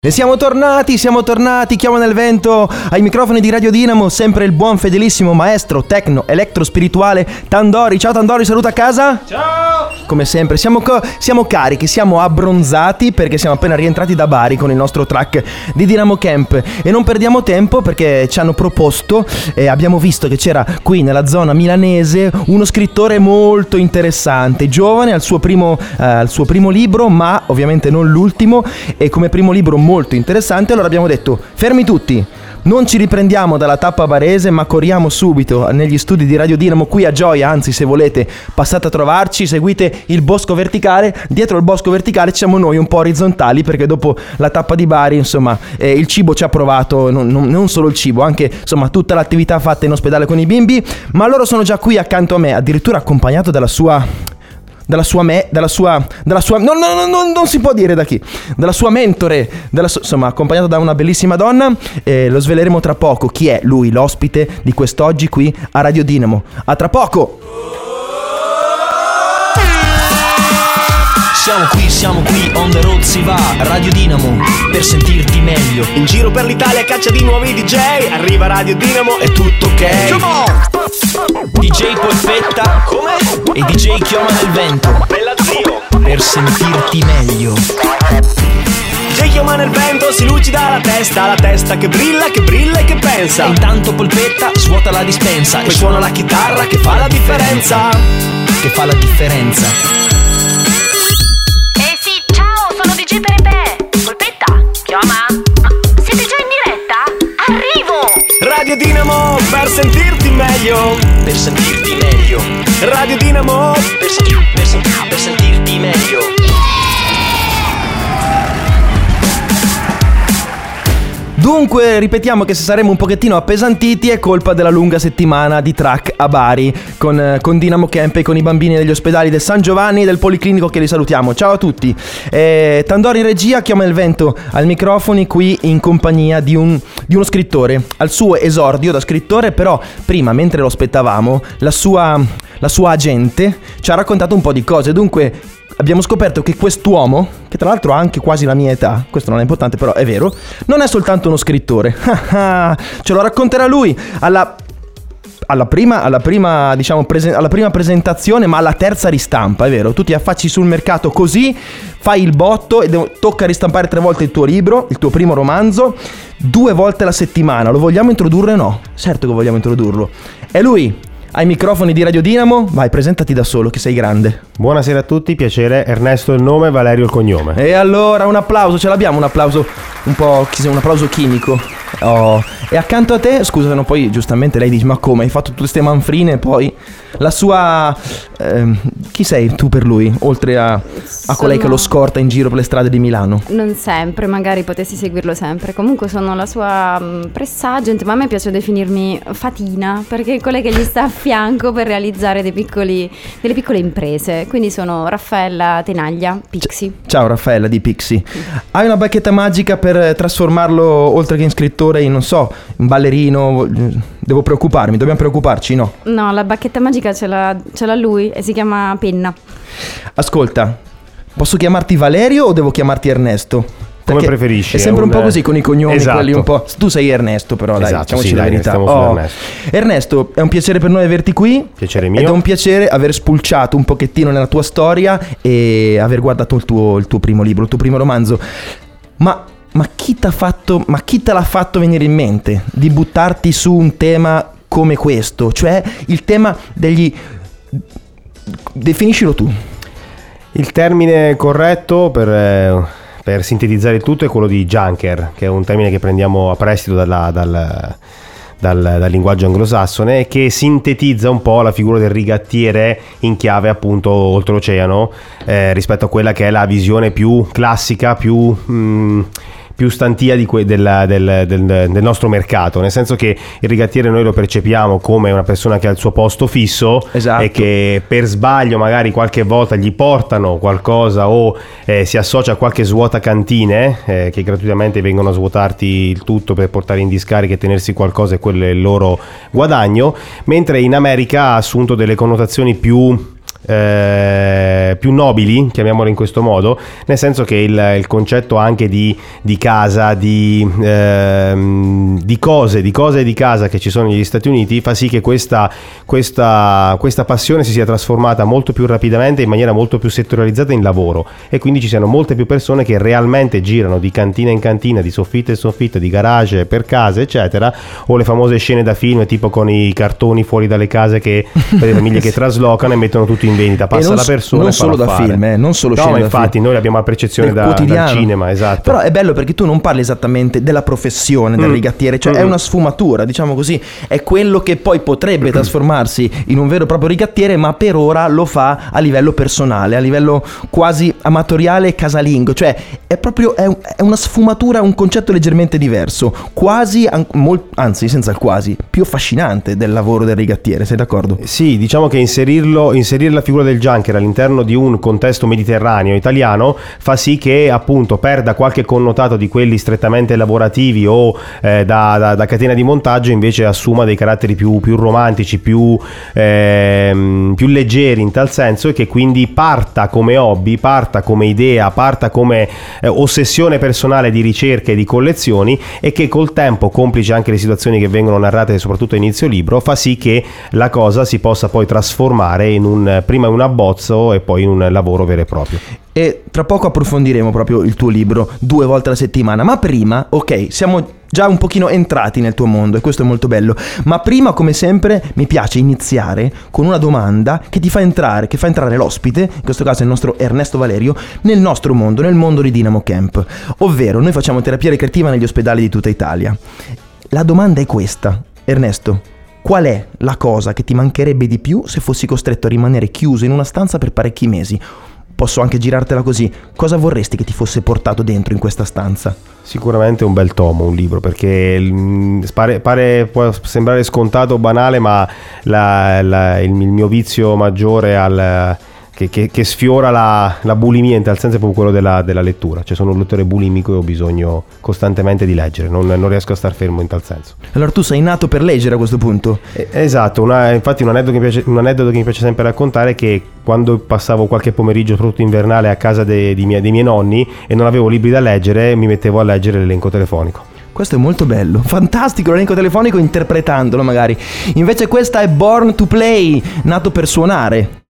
E siamo tornati, chiamo nel vento ai microfoni di Radio Dinamo, sempre il buon fedelissimo maestro tecno electro spirituale Tandori. Ciao Tandori, saluta a casa. Ciao! Come sempre, siamo carichi, siamo abbronzati perché siamo appena rientrati da Bari con il nostro track di Dinamo Camp. E non perdiamo tempo perché ci hanno proposto e abbiamo visto che c'era qui nella zona milanese uno scrittore molto interessante, giovane, al suo primo libro, ma ovviamente non l'ultimo, e come primo libro molto interessante. Allora abbiamo detto: fermi tutti, non ci riprendiamo dalla tappa barese, ma corriamo subito negli studi di Radio Dinamo qui a Gioia. Anzi, se volete passate a trovarci, seguite il Bosco Verticale. Dietro il Bosco Verticale siamo noi un po' orizzontali, perché dopo la tappa di Bari, insomma, il cibo ci ha provato, non solo il cibo, anche insomma tutta l'attività fatta in ospedale con i bimbi. Ma loro sono già qui accanto a me, addirittura accompagnato dalla sua non si può dire da chi, dalla sua mentore, insomma accompagnato da una bellissima donna. Lo sveleremo tra poco chi è lui, l'ospite di quest'oggi qui a Radio Dinamo. A tra poco. Siamo qui, on the road si va, Radio Dinamo, per sentirti meglio. In giro per l'Italia caccia di nuovi DJ, arriva Radio Dinamo e tutto ok. Come on! DJ Polpetta, come? E DJ Chioma nel vento, Bella zio, per sentirti meglio. DJ Chioma nel vento, si lucida la testa che brilla e che pensa. E intanto Polpetta svuota la dispensa Poi suona la chitarra che fa la differenza. Che fa la differenza. DJ Pepe, Polpetta, chiama? Ma siete già in diretta? Arrivo! Radio Dinamo, per sentirti meglio. Per sentirti meglio. Radio Dinamo, per sentirti meglio. Dunque, ripetiamo che se saremo un pochettino appesantiti è colpa della lunga settimana di track a Bari con Dinamo Camp e con i bambini degli ospedali del San Giovanni e del Policlinico, che li salutiamo. Ciao a tutti. Tandori in regia, Chiama il vento al microfoni, qui in compagnia di uno scrittore, al suo esordio da scrittore. Però prima, mentre lo aspettavamo, la sua agente ci ha raccontato un po' di cose. Dunque abbiamo scoperto che quest'uomo, che tra l'altro ha anche quasi la mia età, questo non è importante però è vero, non è soltanto uno scrittore. Ce lo racconterà lui alla prima presentazione, ma alla terza ristampa, è vero. Tu ti affacci sul mercato così, fai il botto e tocca ristampare 3 volte il tuo libro, il tuo primo romanzo, 2 volte alla settimana. Lo vogliamo introdurre o no? Certo che vogliamo introdurlo. È lui, ai microfoni di Radio Dinamo. Vai, presentati da solo che sei grande. Buonasera a tutti, piacere. Ernesto il nome, Valerio il cognome. E allora un applauso, ce l'abbiamo, un applauso un applauso chimico. Oh. E accanto a te, scusa, no, poi giustamente lei dice: ma come, hai fatto tutte queste manfrine? Poi la sua chi sei tu per lui, oltre a colei che lo scorta in giro per le strade di Milano? Non sempre, magari potessi seguirlo sempre. Comunque sono la sua press agent, ma a me piace definirmi Fatina, perché è quella che gli sta a fianco per realizzare delle piccole imprese. Quindi sono Raffaella Tenaglia, Pixie. Ciao Raffaella di Pixie. Hai una bacchetta magica per trasformarlo, oltre che in scrittore, in, non so, un ballerino? Devo preoccuparmi? Dobbiamo preoccuparci, no? No, la bacchetta magica ce l'ha lui e si chiama Penna. Ascolta, posso chiamarti Valerio o devo chiamarti Ernesto? Come preferisci. È sempre un po' così con i cognomi, esatto. Quelli un po'. Tu sei Ernesto, però dai, esatto, diciamoci sì, la verità. Ernesto, è un piacere per noi averti qui. Piacere mio. Ed è un piacere aver spulciato un pochettino nella tua storia e aver guardato il tuo primo libro, il tuo primo romanzo. Ma chi te l'ha fatto venire in mente di buttarti su un tema come questo? Cioè il tema degli... Definiscilo tu. Il termine corretto per sintetizzare il tutto è quello di junker, che è un termine che prendiamo a prestito dal linguaggio anglosassone, che sintetizza un po' la figura del rigattiere in chiave appunto oltreoceano, rispetto a quella che è la visione più classica, più stantia del nostro mercato, nel senso che il rigattiere noi lo percepiamo come una persona che ha il suo posto fisso, esatto. E che per sbaglio magari qualche volta gli portano qualcosa o si associa a qualche svuotacantine che gratuitamente vengono svuotati il tutto per portare in discarica e tenersi qualcosa, e quello è il loro guadagno, mentre in America ha assunto delle connotazioni più più nobili, chiamiamolo in questo modo, nel senso che il concetto anche di casa, di cose e di casa che ci sono negli Stati Uniti fa sì che questa passione si sia trasformata molto più rapidamente, in maniera molto più settorializzata in lavoro, e quindi ci siano molte più persone che realmente girano di cantina in cantina, di soffitta in soffitta, di garage per case eccetera, o le famose scene da film tipo con i cartoni fuori dalle case che per le famiglie che traslocano e mettono tutto in vendita, passa la persona non e solo da film, non solo scene ma da infatti film. noi abbiamo la percezione dal cinema, esatto. Però è bello perché tu non parli esattamente della professione del rigattiere, cioè è una sfumatura, diciamo così, è quello che poi potrebbe trasformarsi in un vero e proprio rigattiere, ma per ora lo fa a livello personale, a livello quasi amatoriale e casalingo, cioè è proprio è una sfumatura, un concetto leggermente diverso, quasi anzi senza il quasi, più affascinante del lavoro del rigattiere, sei d'accordo? Sì, diciamo che inserire la figura del junker all'interno di un contesto mediterraneo italiano fa sì che appunto perda qualche connotato di quelli strettamente lavorativi o da catena di montaggio, invece assuma dei caratteri più romantici, più leggeri in tal senso, e che quindi parta come hobby, parta come idea, parta come ossessione personale di ricerche e di collezioni, e che col tempo, complice anche le situazioni che vengono narrate soprattutto a inizio libro, fa sì che la cosa si possa poi trasformare in prima in un abbozzo e poi in un lavoro vero e proprio. E tra poco approfondiremo proprio il tuo libro 2 volte alla settimana, ma prima, ok, siamo già un pochino entrati nel tuo mondo e questo è molto bello, ma prima, come sempre, mi piace iniziare con una domanda che fa entrare l'ospite, in questo caso il nostro Ernesto Valerio, nel nostro mondo, nel mondo di Dynamo Camp, ovvero noi facciamo terapia ricreativa negli ospedali di tutta Italia. La domanda è questa, Ernesto: qual è la cosa che ti mancherebbe di più se fossi costretto a rimanere chiuso in una stanza per parecchi mesi? Posso anche girartela così. Cosa vorresti che ti fosse portato dentro in questa stanza? Sicuramente un bel tomo, un libro, perché può sembrare scontato o banale, ma il mio vizio maggiore che sfiora la bulimia in tal senso è proprio quello della lettura. Cioè sono un lettore bulimico e ho bisogno costantemente di leggere, non riesco a star fermo in tal senso. Allora tu sei nato per leggere a questo punto? Esatto, infatti un aneddoto che mi piace sempre raccontare è che quando passavo qualche pomeriggio soprattutto invernale a casa dei miei nonni e non avevo libri da leggere, mi mettevo a leggere l'elenco telefonico. Questo è molto bello, fantastico, l'elenco telefonico interpretandolo magari. Invece questa è Born to Play, nato per suonare.